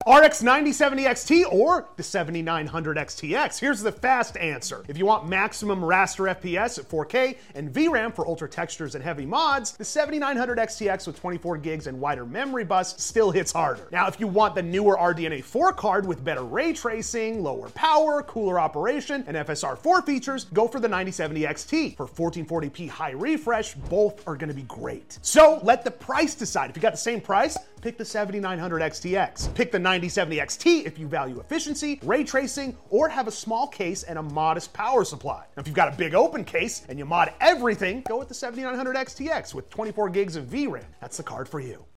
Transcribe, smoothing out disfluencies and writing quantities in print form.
RX 9070 XT or the 7900 XTX? Here's the fast answer. If you want maximum raster FPS at 4K and VRAM for ultra textures and heavy mods, the 7900 XTX with 24 gigs and wider memory bus still hits harder. Now, if you want the newer RDNA 4 card with better ray tracing, lower power, cooler operation, and FSR 4 features, go for the 9070 XT. For 1440p high refresh, both are gonna be great. So let the price decide. If you got the same price, pick the 7900 XTX. Pick the 9070 XT if you value efficiency, ray tracing, or have a small case and a modest power supply. Now, if you've got a big open case and you mod everything, go with the 7900 XTX with 24 gigs of VRAM. That's the card for you.